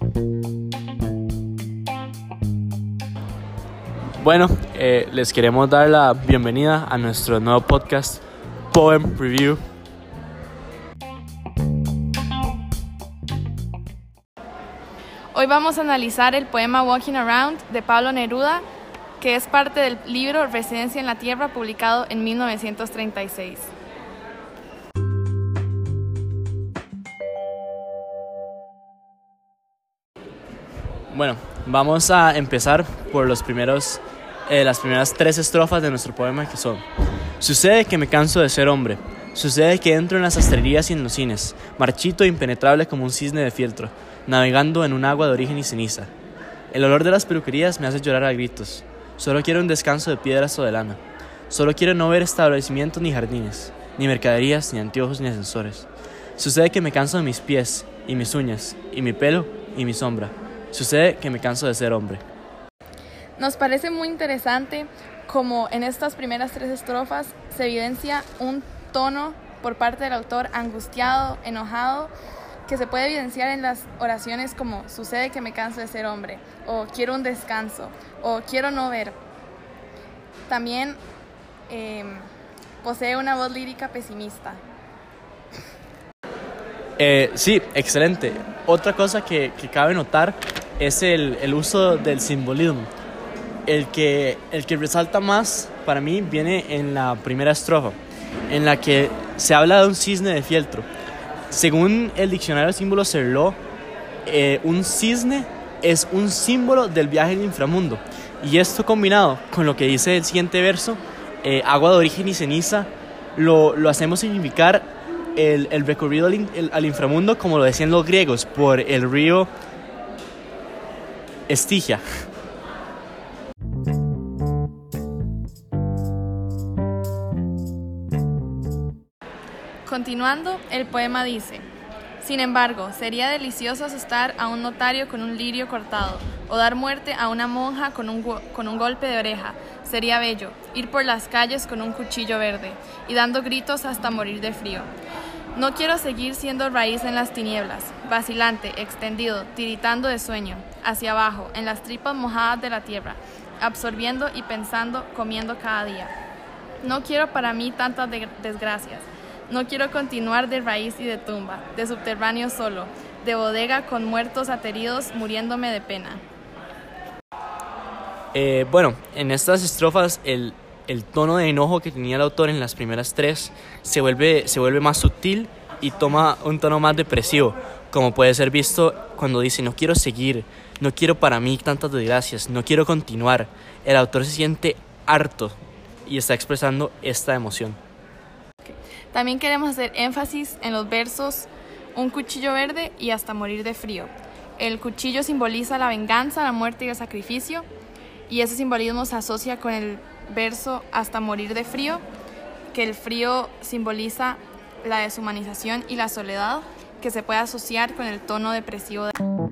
Bueno, les queremos dar la bienvenida a nuestro nuevo podcast Poem Review. Hoy vamos a analizar el poema Walking Around de Pablo Neruda, que es parte del libro Residencia en la Tierra, publicado en 1936. Bueno, vamos a empezar por las primeras 3 estrofas de nuestro poema, que son: sucede que me canso de ser hombre, sucede que entro en las sastrerías y en los cines, marchito e impenetrable como un cisne de fieltro, navegando en un agua de origen y ceniza. El olor de las peluquerías me hace llorar a gritos. Solo quiero un descanso de piedras o de lana. Solo quiero no ver establecimientos ni jardines, ni mercaderías, ni anteojos, ni ascensores. Sucede que me canso de mis pies, y mis uñas, y mi pelo, y mi sombra. Sucede que me canso de ser hombre. Nos parece muy interesante como en estas primeras 3 estrofas se evidencia un tono por parte del autor angustiado, enojado, que se puede evidenciar en las oraciones como sucede que me canso de ser hombre, o quiero un descanso, o quiero no ver. También posee una voz lírica pesimista. Sí, excelente. Otra cosa que cabe notar es el uso del simbolismo. El que resalta más para mí viene en la primera estrofa, en la que se habla de un cisne de fieltro. Según el diccionario de símbolos Cerló, un cisne es un símbolo del viaje al inframundo. Y esto combinado con lo que dice el siguiente verso, agua de origen y ceniza, lo hacemos significar el recorrido al inframundo, como lo decían los griegos, por el río Estigia. Continuando, el poema dice: sin embargo, sería delicioso asustar a un notario con un lirio cortado, o dar muerte a una monja con un golpe de oreja. Sería bello ir por las calles con un cuchillo verde y dando gritos hasta morir de frío. No quiero seguir siendo raíz en las tinieblas, vacilante, extendido, tiritando de sueño, hacia abajo, en las tripas mojadas de la tierra, absorbiendo y pensando, comiendo cada día. No quiero para mí tantas desgracias. No quiero continuar de raíz y de tumba, de subterráneo solo, de bodega con muertos ateridos, muriéndome de pena. Bueno, en estas estrofas el tono de enojo que tenía el autor en las primeras 3 se vuelve más sutil y toma un tono más depresivo, como puede ser visto cuando dice: no quiero seguir, no quiero para mí tantas desgracias, no quiero continuar. El autor se siente harto y está expresando esta emoción. También queremos hacer énfasis en los versos un cuchillo verde y hasta morir de frío. El cuchillo simboliza la venganza, la muerte y el sacrificio, y ese simbolismo se asocia con el verso hasta morir de frío, que el frío simboliza la deshumanización y la soledad, que se puede asociar con el tono depresivo.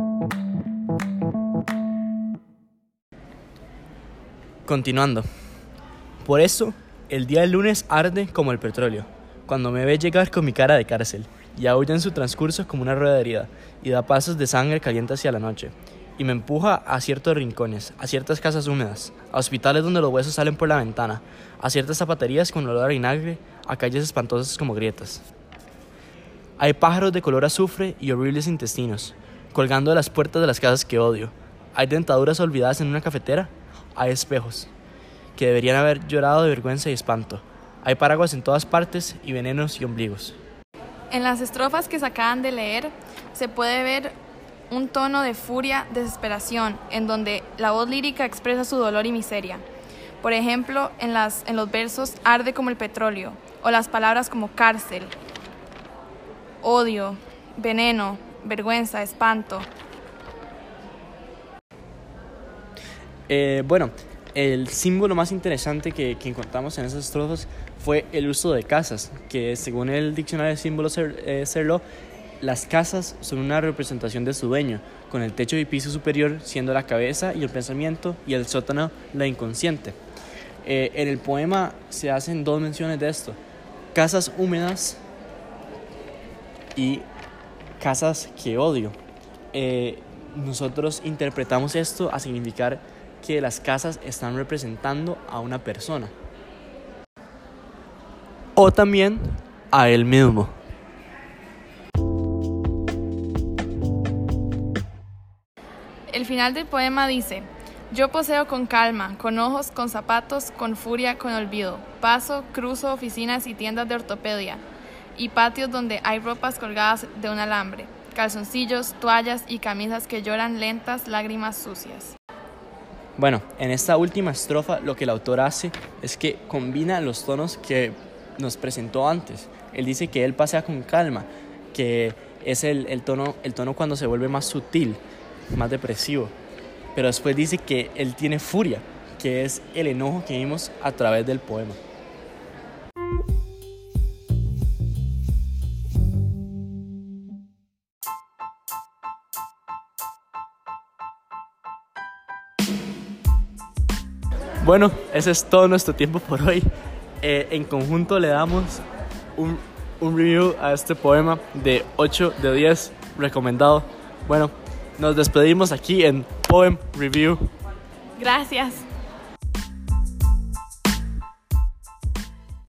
Continuando. Por eso, el día del lunes arde como el petróleo, cuando me ve llegar con mi cara de cárcel, y aúlla en su transcurso como una rueda herida, y da pasos de sangre caliente hacia la noche, y me empuja a ciertos rincones, a ciertas casas húmedas, a hospitales donde los huesos salen por la ventana, a ciertas zapaterías con olor a vinagre, a calles espantosas como grietas. Hay pájaros de color azufre y horribles intestinos, colgando de las puertas de las casas que odio. Hay dentaduras olvidadas en una cafetera, hay espejos que deberían haber llorado de vergüenza y espanto. Hay paraguas en todas partes y venenos y ombligos. En las estrofas que se acaban de leer se puede ver un tono de furia, desesperación, en donde la voz lírica expresa su dolor y miseria. Por ejemplo, en los versos arde como el petróleo, o las palabras como cárcel, odio, veneno, vergüenza, espanto. Bueno, el símbolo más interesante que encontramos en esas estrofas fue el uso de casas, que según el diccionario de símbolos Cerló, las casas son una representación de su dueño, con el techo y piso superior siendo la cabeza y el pensamiento, y el sótano la inconsciente. En el poema se hacen 2 menciones de esto: casas húmedas y casas que odio. nosotros interpretamos esto a significar que las casas están representando a una persona o también a él mismo. El final del poema dice: yo poseo con calma, con ojos, con zapatos, con furia, con olvido. Paso, cruzo oficinas y tiendas de ortopedia y patios donde hay ropas colgadas de un alambre, calzoncillos, toallas y camisas que lloran lentas lágrimas sucias. Bueno, en esta última estrofa lo que el autor hace es que combina los tonos que nos presentó antes. Él dice que él pasea con calma, que es el tono cuando se vuelve más sutil, más depresivo. Pero después dice que él tiene furia, que es el enojo que vimos a través del poema. Bueno, ese es todo nuestro tiempo por hoy. En conjunto le damos un review a este poema de 8 de 10 recomendado. Bueno, nos despedimos aquí en Poem Review. Gracias.